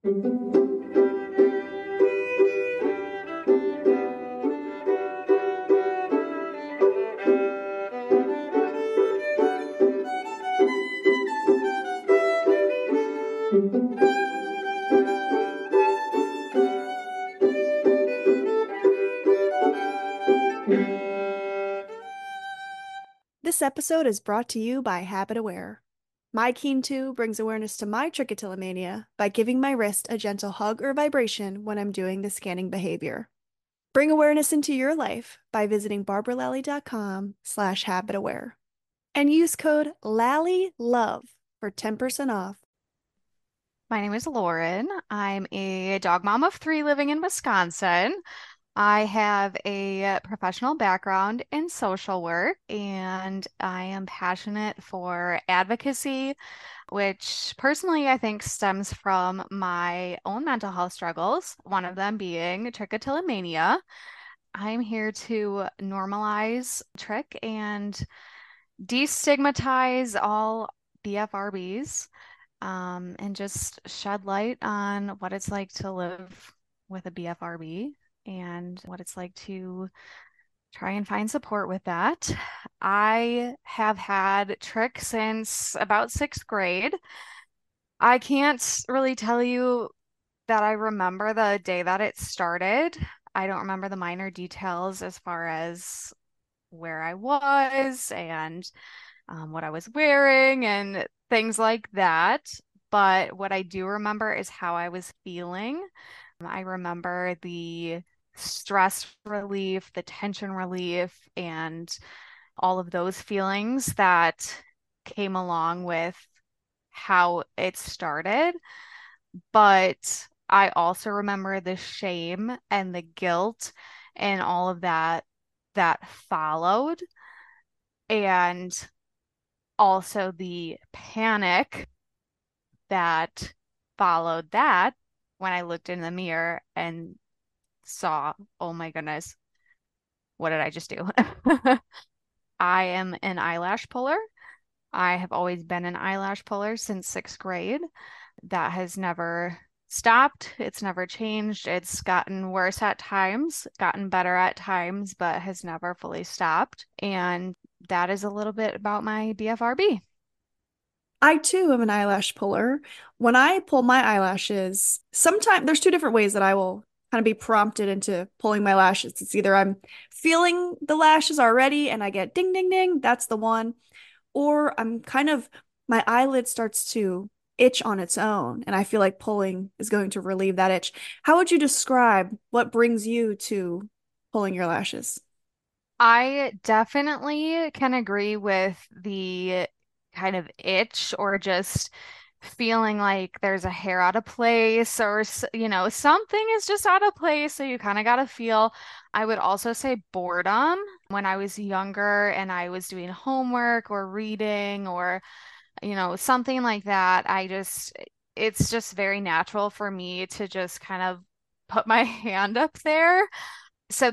This episode is brought to you by Habit Aware. My Keen 2 brings awareness to my trichotillomania by giving my wrist a gentle hug or vibration when I'm doing the scanning behavior. Bring awareness into your life by visiting barbaralally.com/habitaware and use code LALLYLOVE for 10% off. My name is Lauren. I'm a dog mom of three living in Wisconsin. I have a professional background in social work and I am passionate for advocacy, which personally I think stems from my own mental health struggles, one of them being trichotillomania. I'm here to normalize trick and destigmatize all BFRBs, and just shed light on what it's like to live with a BFRB and what it's like to try and find support with that. I have had trick since about sixth grade. I can't really tell you that I remember the day that it started. I don't remember the minor details as far as where I was and what I was wearing and things like that. But what I do remember is how I was feeling. I remember the stress relief, the tension relief, and all of those feelings that came along with how it started. But I also remember the shame and the guilt and all of that followed. And also the panic that followed that when I looked in the mirror and saw, oh my goodness, what did I just do? I am an eyelash puller. I have always been an eyelash puller since sixth grade. That has never stopped. It's never changed. It's gotten worse at times, gotten better at times, but has never fully stopped. And that is a little bit about my BFRB. I too am an eyelash puller. When I pull my eyelashes, sometimes there's two different ways that I will kind of be prompted into pulling my lashes. It's either I'm feeling the lashes already and I get ding, ding, ding, that's the one, or I'm kind of, my eyelid starts to itch on its own, and I feel like pulling is going to relieve that itch. How would you describe what brings you to pulling your lashes? I definitely can agree with the kind of itch or just feeling like there's a hair out of place or, something is just out of place. So you kind of got to feel. I would also say boredom when I was younger and I was doing homework or reading or, something like that. It's just very natural for me to just kind of put my hand up there. So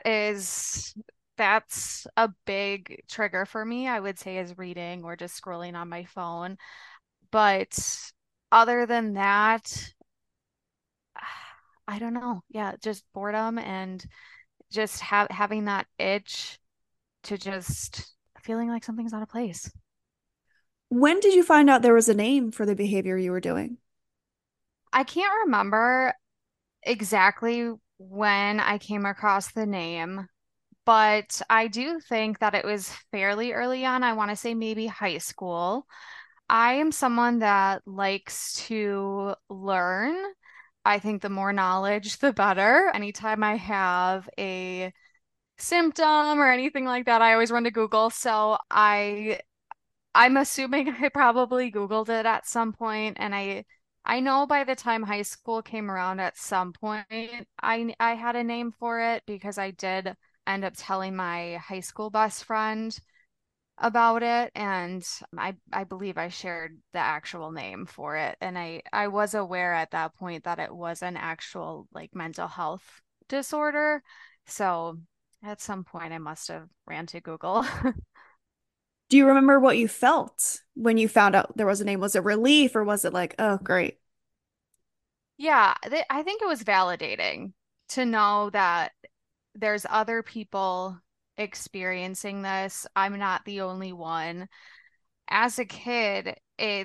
that's a big trigger for me, I would say, is reading or just scrolling on my phone. But other than that, I don't know. Yeah, just boredom and just having that itch to just feeling like something's out of place. When did you find out there was a name for the behavior you were doing? I can't remember exactly when I came across the name, but I do think that it was fairly early on. I want to say maybe high school. I am someone that likes to learn. I think the more knowledge, the better. Anytime I have a symptom or anything like that, I always run to Google. So I'm assuming I probably Googled it at some point, and I know by the time high school came around at some point, I had a name for it because I did end up telling my high school best friend about it, and I believe I shared the actual name for it, and I was aware at that point that it was an actual like mental health disorder. So at some point I must have ran to Google. Do you remember what you felt when you found out there was a name? Was it relief or was it like, oh, great? Yeah, I think it was validating to know that there's other people experiencing this. I'm not the only one. As a kid,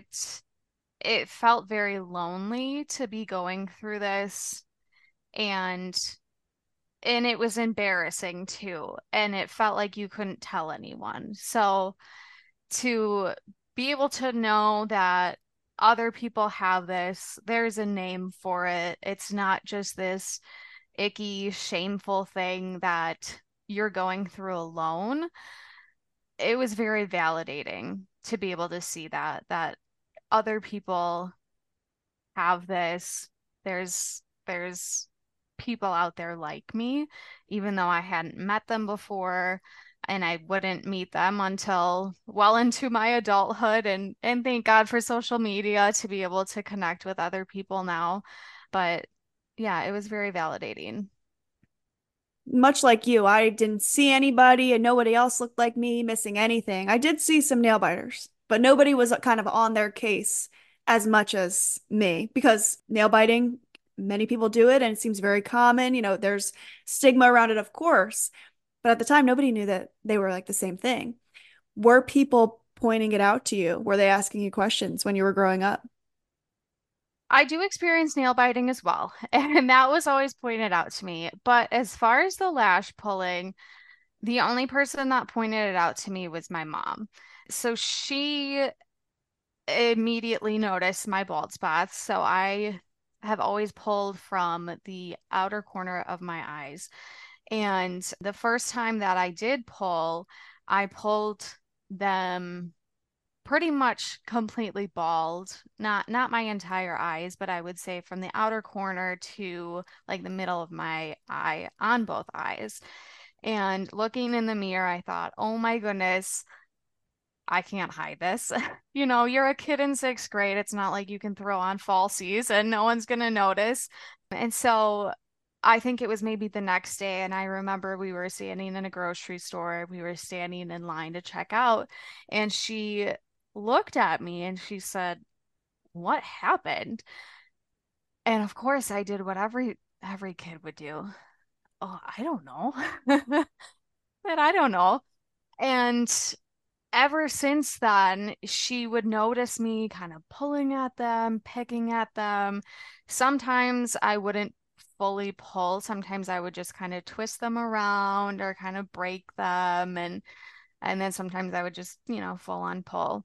it felt very lonely to be going through this, and it was embarrassing too, and it felt like you couldn't tell anyone. So to be able to know that other people have this, there's a name for it. It's not just this icky, shameful thing that you're going through alone. It was very validating to be able to see that other people have this. There's people out there like me, even though I hadn't met them before, and I wouldn't meet them until well into my adulthood, and thank God for social media to be able to connect with other people now. But yeah, it was very validating. Much like you, I didn't see anybody and nobody else looked like me missing anything. I did see some nail biters, but nobody was kind of on their case as much as me because nail biting, many people do it and it seems very common. There's stigma around it, of course, but at the time, nobody knew that they were like the same thing. Were people pointing it out to you? Were they asking you questions when you were growing up? I do experience nail biting as well, and that was always pointed out to me. But as far as the lash pulling, the only person that pointed it out to me was my mom. So she immediately noticed my bald spots. So I have always pulled from the outer corner of my eyes. And the first time that I did pull, I pulled them pretty much completely bald. Not my entire eyes, but I would say from the outer corner to like the middle of my eye on both eyes. And looking in the mirror, I thought, oh my goodness, I can't hide this. You know, you're a kid in sixth grade. It's not like you can throw on falsies and no one's gonna notice. And so I think it was maybe the next day, and I remember we were standing in a grocery store. We were standing in line to check out, and she looked at me and she said, "What happened?" And of course, I did what every kid would do. Oh, I don't know. But I don't know. And ever since then, she would notice me kind of pulling at them, picking at them. Sometimes I wouldn't fully pull. Sometimes I would just kind of twist them around or kind of break them, and then sometimes I would just, full on pull.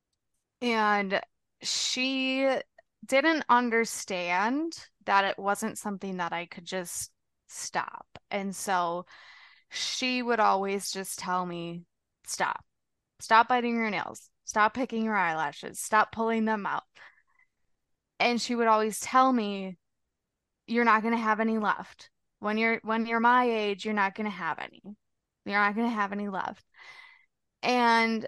And she didn't understand that it wasn't something that I could just stop. And so she would always just tell me, stop. Stop biting your nails. Stop picking your eyelashes. Stop pulling them out. And she would always tell me, you're not going to have any left. When you're my age, you're not going to have any. You're not going to have any left. And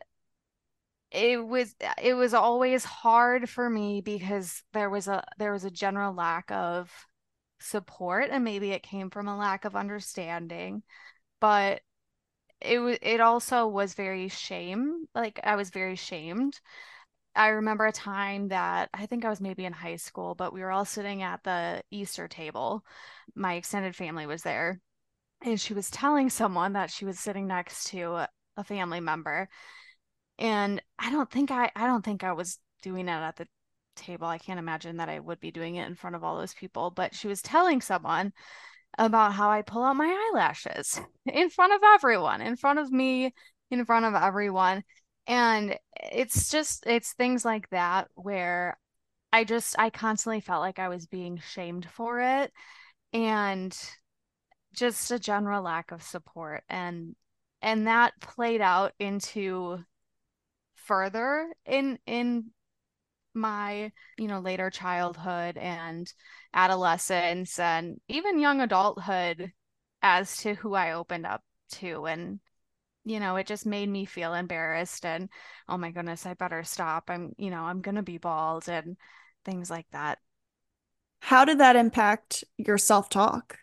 it was always hard for me because there was a general lack of support, and maybe it came from a lack of understanding, but it also was very shame, like I was very shamed. I remember a time that I think I was maybe in high school, but we were all sitting at the Easter table. My extended family was there, and she was telling someone that she was sitting next to a family member. And I don't think I was doing it at the table. I can't imagine that I would be doing it in front of all those people, but she was telling someone about how I pull out my eyelashes in front of everyone, in front of me, in front of everyone. And it's things like that where I constantly felt like I was being shamed for it, and just a general lack of support. And that played out into further in my, later childhood and adolescence and even young adulthood as to who I opened up to. And, it just made me feel embarrassed and, oh my goodness, I better stop. I'm gonna be bald and things like that. How did that impact your self-talk?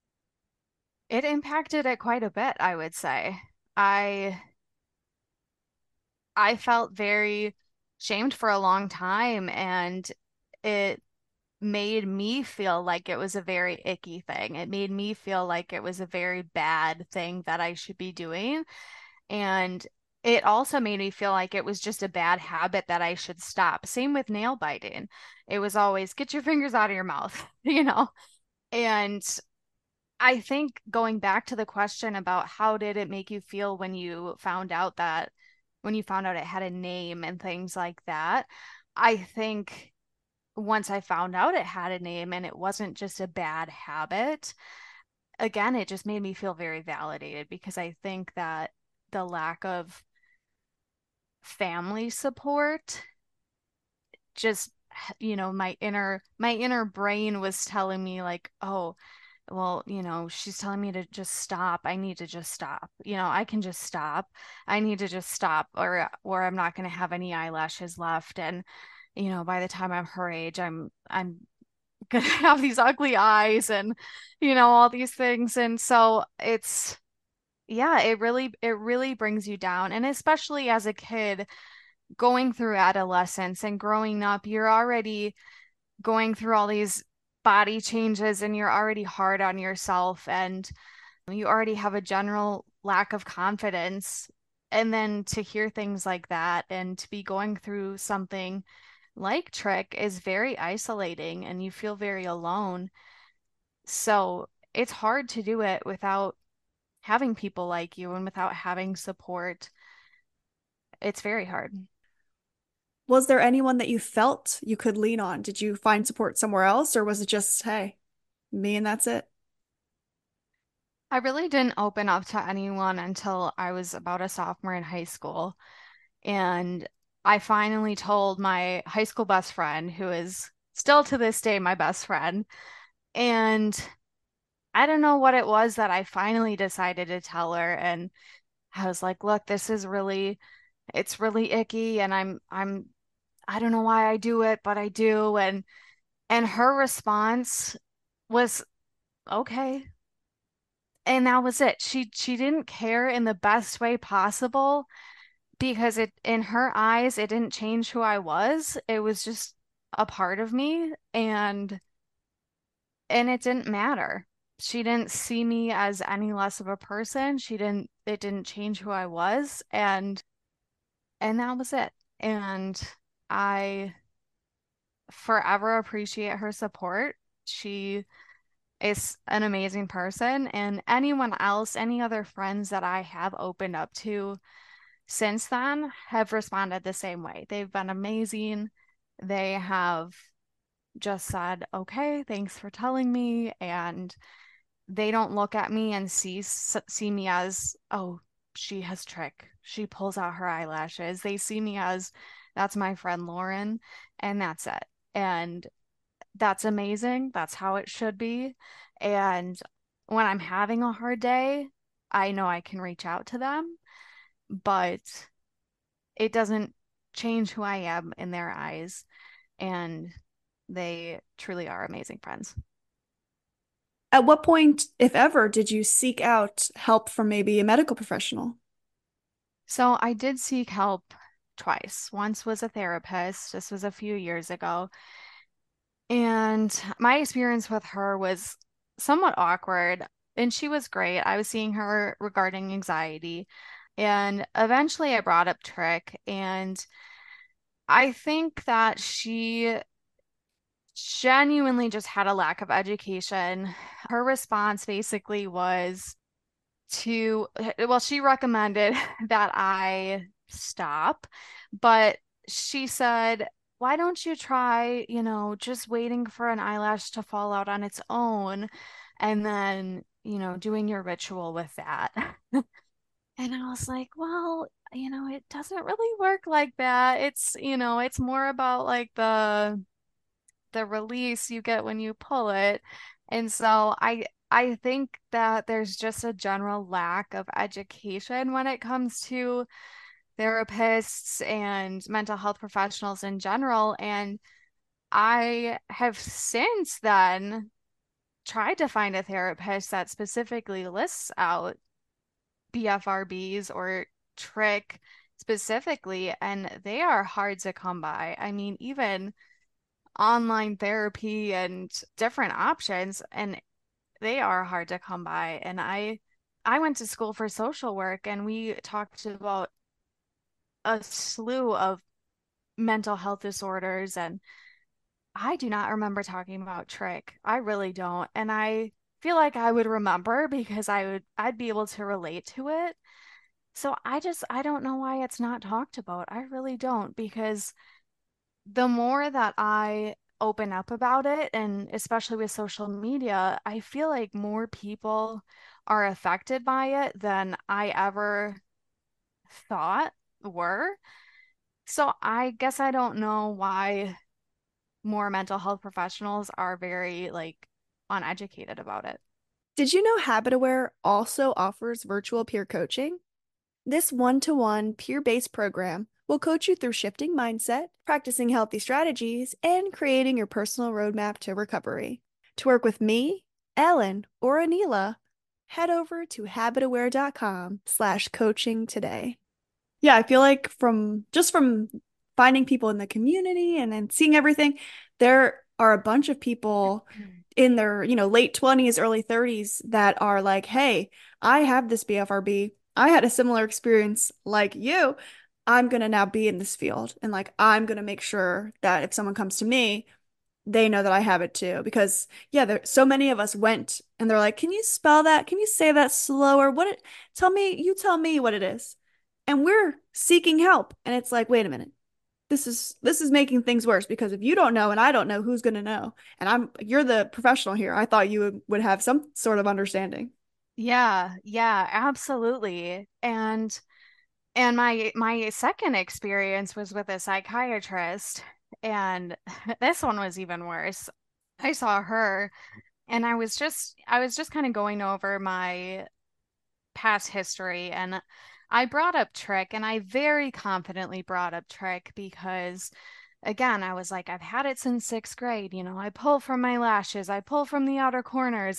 It impacted it quite a bit, I would say. I I felt very shamed for a long time, and it made me feel like it was a very icky thing. It made me feel like it was a very bad thing that I should be doing. And it also made me feel like it was just a bad habit that I should stop. Same with nail biting. It was always get your fingers out of your mouth, you know? And I think going back to the question about how did it make you feel when you found out it had a name and things like that, I think once I found out it had a name and it wasn't just a bad habit, again, it just made me feel very validated because I think that the lack of family support just my inner brain was telling me like, oh, well, she's telling me to just stop. I need to just stop. I can just stop. I need to just stop or I'm not going to have any eyelashes left. And by the time I'm her age, I'm gonna have these ugly eyes and all these things. And so it's yeah, it really brings you down. And especially as a kid going through adolescence and growing up, you're already going through all these body changes and you're already hard on yourself and you already have a general lack of confidence. And then to hear things like that and to be going through something like Trick is very isolating and you feel very alone. So it's hard to do it without having people like you and without having support. It's very hard. Was there anyone that you felt you could lean on? Did you find support somewhere else, or was it just, hey, me and that's it? I really didn't open up to anyone until I was about a sophomore in high school. And I finally told my high school best friend, who is still to this day my best friend. And I don't know what it was that I finally decided to tell her. And I was like, look, it's really icky. And I don't know why I do it, but I do. And her response was, okay. And that was it. She didn't care in the best way possible because it in her eyes it didn't change who I was. It was just a part of me and it didn't matter. She didn't see me as any less of a person. It didn't change who I was and that was it. And I forever appreciate her support. She is an amazing person and anyone else, any other friends that I have opened up to since then have responded the same way. They've been amazing. They have just said, okay, thanks for telling me. And they don't look at me and see me as, oh, she has Trick. She pulls out her eyelashes. They see me as, that's my friend Lauren, and that's it. And that's amazing. That's how it should be. And when I'm having a hard day, I know I can reach out to them, but it doesn't change who I am in their eyes. And they truly are amazing friends. At what point, if ever, did you seek out help from maybe a medical professional? So I did seek help twice. Once was a therapist. This was a few years ago. And my experience with her was somewhat awkward. And she was great. I was seeing her regarding anxiety. And eventually I brought up Trick. And I think that she genuinely just had a lack of education. Her response basically was well, she recommended that I stop, but she said, why don't you try, just waiting for an eyelash to fall out on its own and then, doing your ritual with that. And I was like, well, it doesn't really work like that. It's more about like the release you get when you pull it. And so I think that there's just a general lack of education when it comes to therapists and mental health professionals in general. And I have since then tried to find a therapist that specifically lists out BFRBs or trick specifically, and they are hard to come by. I mean, even online therapy and different options, and they are hard to come by. And I went to school for social work, and we talked about a slew of mental health disorders, and I do not remember talking about trick. I really don't. And I feel like I would remember because I'd be able to relate to it. So I don't know why it's not talked about. I really don't, because the more that I open up about it, and especially with social media, I feel like more people are affected by it than I ever thought were. So I guess I don't know why more mental health professionals are very like uneducated about it. Did you know HabitAware also offers virtual peer coaching? This one-to-one peer-based program will coach you through shifting mindset, practicing healthy strategies, and creating your personal roadmap to recovery. To work with me, Ellen, or Anila, head over to habitaware.com/coaching today. Yeah, I feel like from finding people in the community and then seeing everything, there are a bunch of people in their, late 20s, early 30s that are like, "Hey, I have this BFRB. I had a similar experience like you. I'm gonna now be in this field and like I'm gonna make sure that if someone comes to me, they know that I have it too." Because yeah, there so many of us went and they're like, "Can you spell that? Can you say that slower? Tell me what it is." And we're seeking help. And it's like, wait a minute. This is making things worse because if you don't know and I don't know, who's going to know? And you're the professional here. I thought you would have some sort of understanding. Yeah, yeah, absolutely. And my second experience was with a psychiatrist, and this one was even worse. I saw her, and I was just kind of going over my past history, and I brought up Trick, and I very confidently brought up Trick because again, I was like, I've had it since sixth grade. I pull from my lashes, I pull from the outer corners.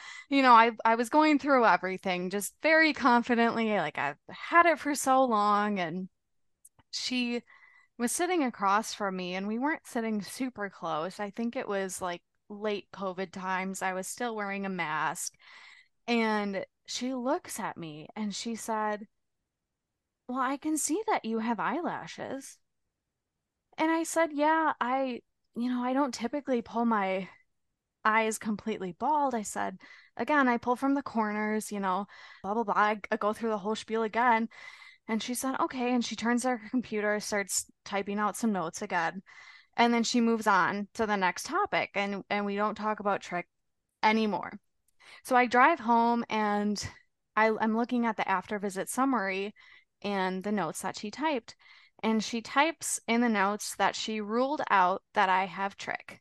I was going through everything just very confidently. Like I've had it for so long. And she was sitting across from me, and we weren't sitting super close. I think it was like late COVID times. I was still wearing a mask. And she looks at me and she said, "Well, I can see that you have eyelashes." And I said, "Yeah, I don't typically pull my eyes completely bald." I said, "Again, I pull from the corners, blah, blah, blah." I go through the whole spiel again. And she said, "Okay." And she turns to her computer, starts typing out some notes again. And then she moves on to the next topic. And we don't talk about Trick anymore. So I drive home, and I'm looking at the after visit summary and the notes that she typed. And she types in the notes that she ruled out that I have Trick.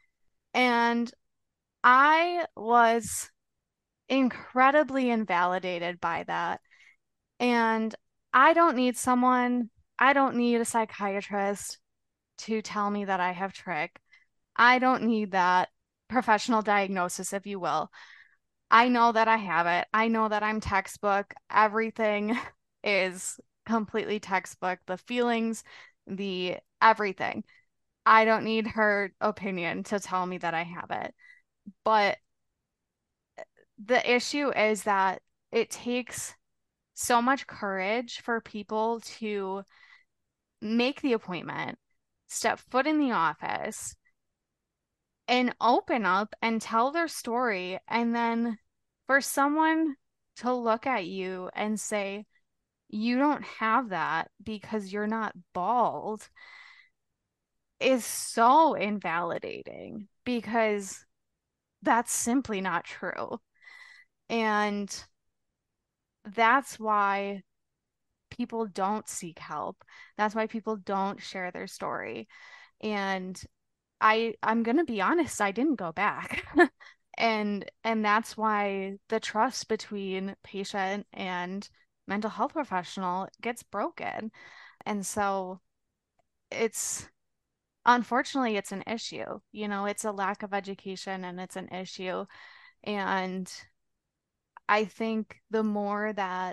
And I was incredibly invalidated by that. And I don't need someone, I don't need a psychiatrist to tell me that I have Trick. I don't need that professional diagnosis, if you will. I know that I have it. I know that I'm textbook. Everything is completely textbook. The feelings, the everything. I don't need her opinion to tell me that I have it. But the issue is that it takes so much courage for people to make the appointment, step foot in the office, and open up and tell their story. And then for someone to look at you and say, "You don't have that because you're not bald," is so invalidating because that's simply not true. And that's why people don't seek help. That's why people don't share their story. And I'm gonna be honest, I didn't go back. And that's why the trust between patient and mental health professional gets broken. And so it's unfortunately it's an issue. It's a lack of education, and it's an issue. And I think the more that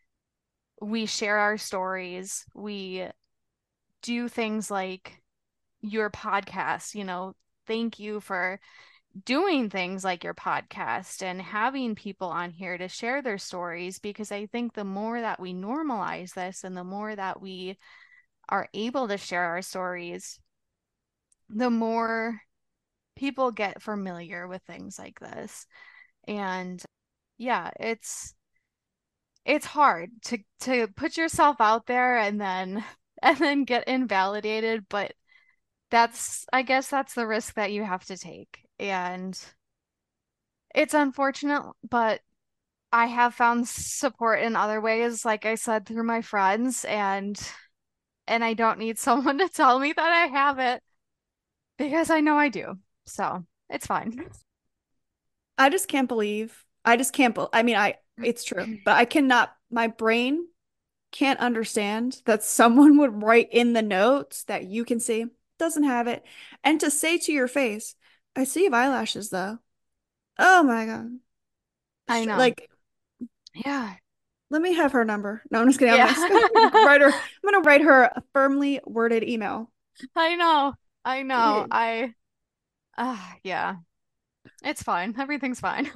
we share our stories, we do things like your podcast, thank you for doing things like your podcast and having people on here to share their stories, because I think the more that we normalize this and the more that we are able to share our stories, the more people get familiar with things like this. And yeah, it's hard to put yourself out there and then and then get invalidated, but I guess that's the risk that you have to take. And it's unfortunate, but I have found support in other ways, like I said, through my friends, and I don't need someone to tell me that I have it because I know I do. So, it's fine. I just can't believe, I mean, it's true, but I cannot, my brain can't understand that someone would write in the notes that you can see doesn't have it. And to say to your face, I see you have eyelashes though. Oh my God. I know. Like, Yeah. let me have her number. No, I'm just kidding. Yeah. Write her, I'm gonna write her a firmly worded email. I know. I know. Please. Yeah. It's fine. Everything's fine.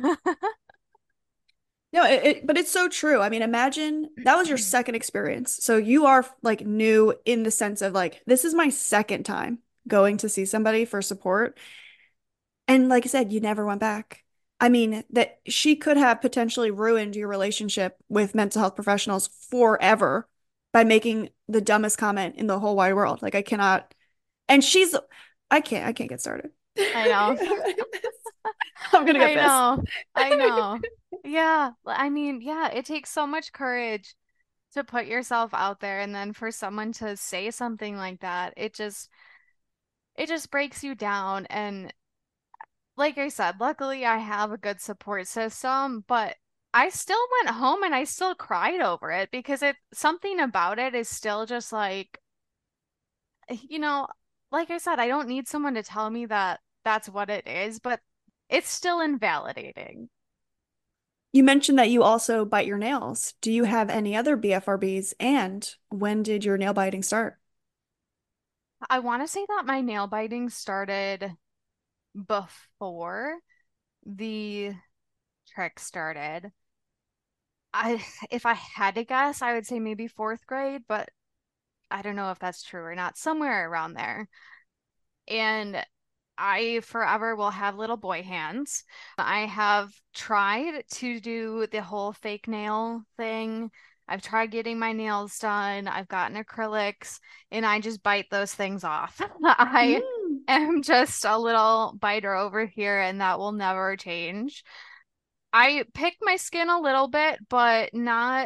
No, but it's so true. I mean, imagine that was your second experience. So you are like new in the sense of like, this is my second time going to see somebody for support. And like I said, you never went back. I mean, that she could have potentially ruined your relationship with mental health professionals forever by making the dumbest comment in the whole wide world. Like I cannot, and I can't get started. I know. I'm gonna get I pissed. know. I know. Yeah. I mean, yeah, it takes so much courage to put yourself out there, and then for someone to say something like that, it just breaks you down. And like I said, luckily I have a good support system, but I still went home and I still cried over it because something about it is still just like, you know, like I said, I don't need someone to tell me that that's what it is, but it's still invalidating. You mentioned that you also bite your nails. Do you have any other BFRBs? And when did your nail biting start? I want to say that my nail biting started before the trick started. If I had to guess, I would say maybe fourth grade, but I don't know if that's true or not, somewhere around there. And I forever will have little boy hands. I have tried to do the whole fake nail thing. I've tried getting my nails done. I've gotten acrylics, and I just bite those things off. I Mm. am just a little biter over here, and that will never change. I pick my skin a little bit, but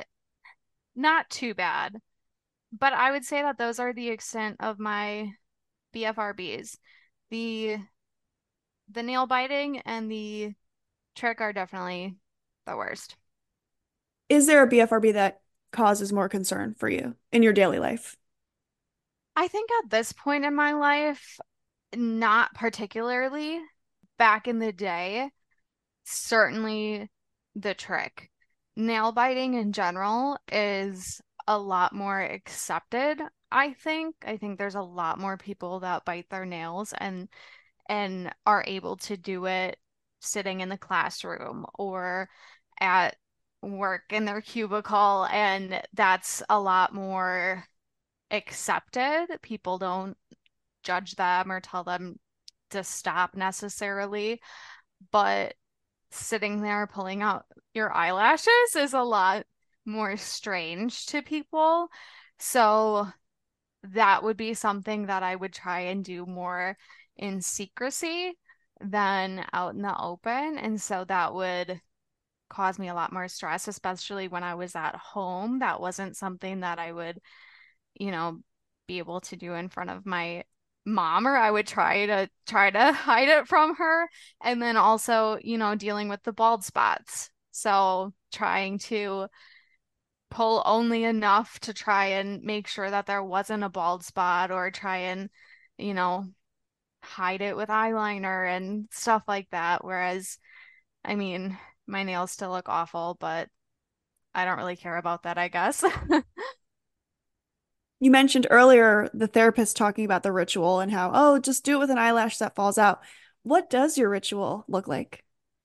not too bad. But I would say that those are the extent of my BFRBs. The the nail biting and the trick are definitely the worst. Is there a BFRB that causes more concern for you in your daily life? I think at this point in my life, not particularly. Back in the day, certainly the trick. Nail biting in general is a lot more accepted, I think. I think there's a lot more people that bite their nails and are able to do it sitting in the classroom or at work in their cubicle, and that's a lot more accepted. People don't judge them or tell them to stop necessarily, but sitting there pulling out your eyelashes is a lot more strange to people. So that would be something that I would try and do more in secrecy than out in the open. And so that would cause me a lot more stress, especially when I was at home. That wasn't something that I would, you know, be able to do in front of my mom, or I would try to hide it from her. And then also, dealing with the bald spots. So trying to pull only enough to try and make sure that there wasn't a bald spot, or try and, you know, hide it with eyeliner and stuff like that. Whereas, I mean, my nails still look awful, but I don't really care about that, I guess. You mentioned earlier the therapist talking about the ritual and how, oh, just do it with an eyelash that falls out. What does your ritual look like?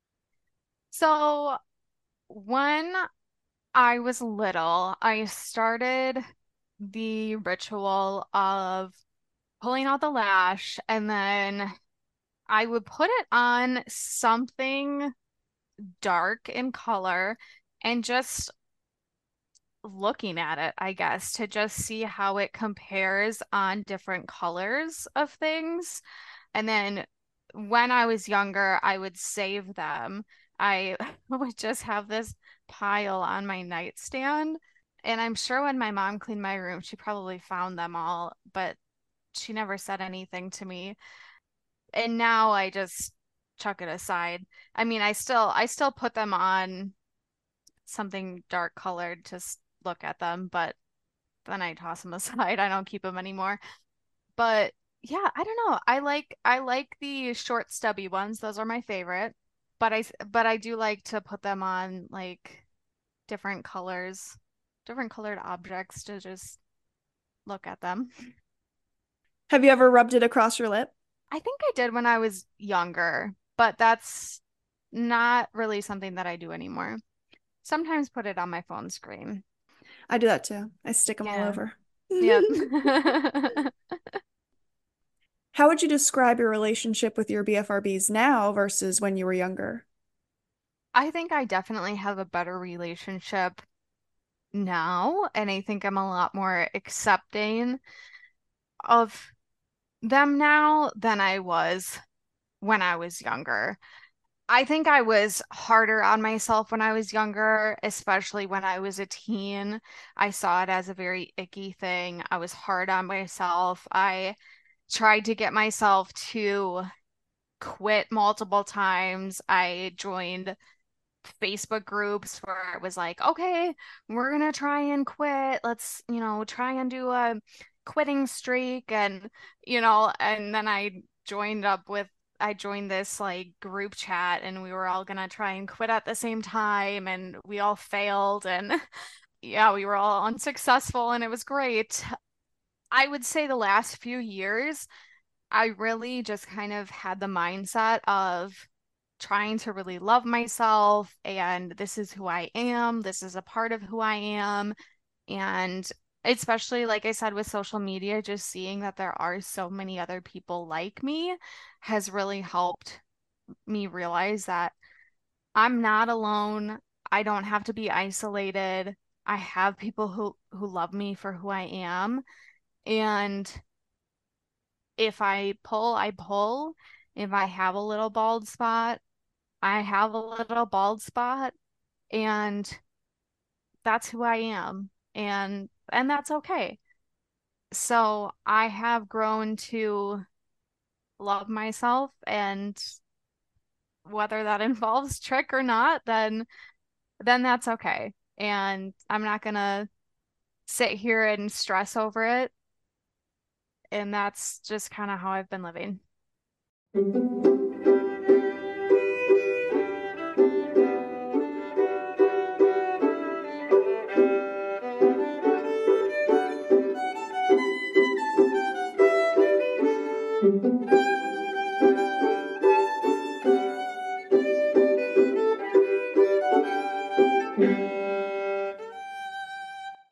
So when I was little, I started the ritual of pulling out the lash, and then I would put it on something dark in color and just looking at it, I guess, to just see how it compares on different colors of things. And then when I was younger, I would save them. I would just have this pile on my nightstand. And I'm sure when my mom cleaned my room, she probably found them all, but she never said anything to me. And now I just chuck it aside. I mean, I still put them on something dark colored to look at them, but then I toss them aside. I don't keep them anymore. But yeah, I don't know. I like the short stubby ones. Those are my favorite. But I do like to put them on like different colors, different colored objects to just look at them. Have you ever rubbed it across your lip? I think I did when I was younger, but that's not really something that I do anymore. Sometimes put it on my phone screen. I do that too. I stick them all Yeah. over. Yep. How would you describe your relationship with your BFRBs now versus when you were younger? I think I definitely have a better relationship now, and I think I'm a lot more accepting of them now than I was when I was younger. I think I was harder on myself when I was younger, especially when I was a teen. I saw it as a very icky thing. I was hard on myself. I tried to get myself to quit multiple times. I joined Facebook groups where it was like, okay, we're gonna try and quit. Let's, try and do a quitting streak. And then I joined this like group chat and we were all gonna try and quit at the same time and we all failed and yeah, we were all unsuccessful and it was great. I would say the last few years, I really just kind of had the mindset of trying to really love myself and this is who I am. This is a part of who I am. And especially, like I said, with social media, just seeing that there are so many other people like me has really helped me realize that I'm not alone. I don't have to be isolated. I have people who love me for who I am. And if I pull, I pull. If I have a little bald spot, I have a little bald spot and that's who I am and that's okay. So I have grown to love myself and whether that involves trick or not, then that's okay. And I'm not gonna sit here and stress over it. And that's just kind of how I've been living.